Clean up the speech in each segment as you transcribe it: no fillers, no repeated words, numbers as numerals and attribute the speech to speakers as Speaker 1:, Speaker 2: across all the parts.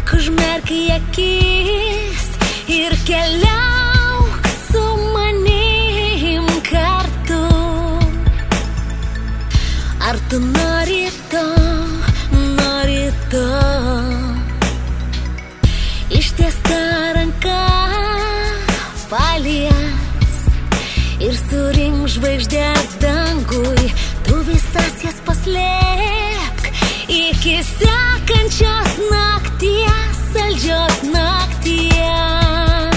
Speaker 1: Tik užmerk akis ir keliauk su manim kartu. Ar tu nori to, nori to? Ištiesta ranka palies ir surink žvaigždės dangui. Tu visas jas paslėpk iki sekančios nakties, saldžios nakties.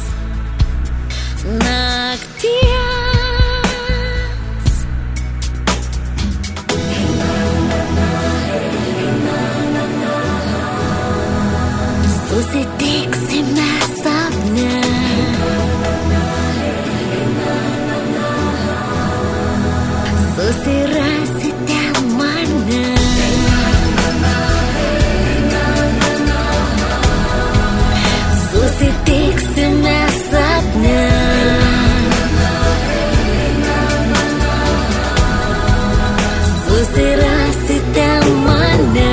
Speaker 1: Susitiksime sapne. Susirasite mane. Susitiksime sapne. Susirasite mane.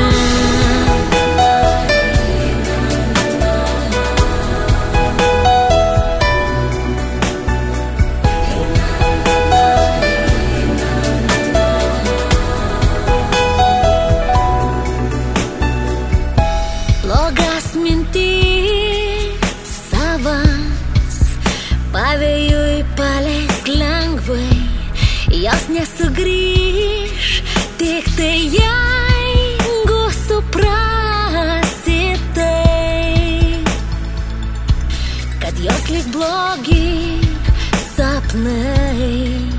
Speaker 1: Blogas mintis savas pavėjui paleisk lengvai, jos nesugrįš, tik tai jeigu suprasi tai, kad jos lyg blogi sapnai.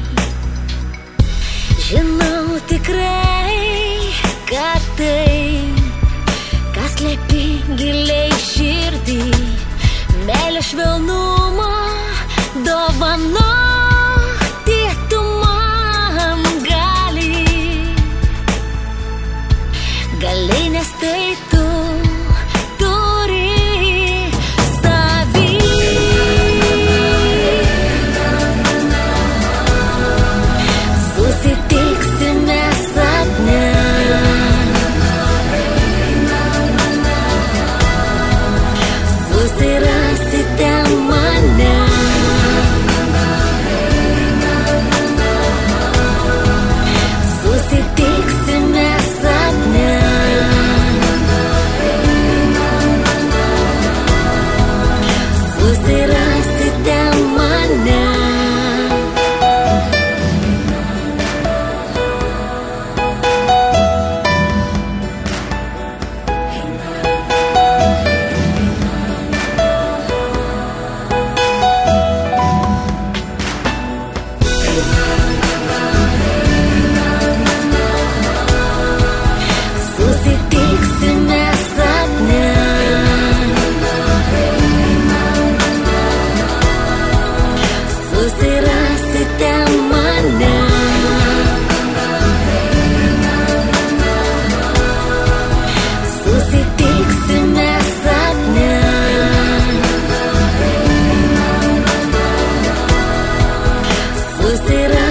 Speaker 1: Žinau tikrai, kad tai, kas slepi giliai širdį, meilės švelnumą dovanoti tu man gali. Gali, nes tai tu turi savy. Susitiksime sapne. Susirasite mane. Susitiksime sapne. Susirasite mane. Susitiksime sapne. Susirasite mane. Susitiksime sapne. Susirasite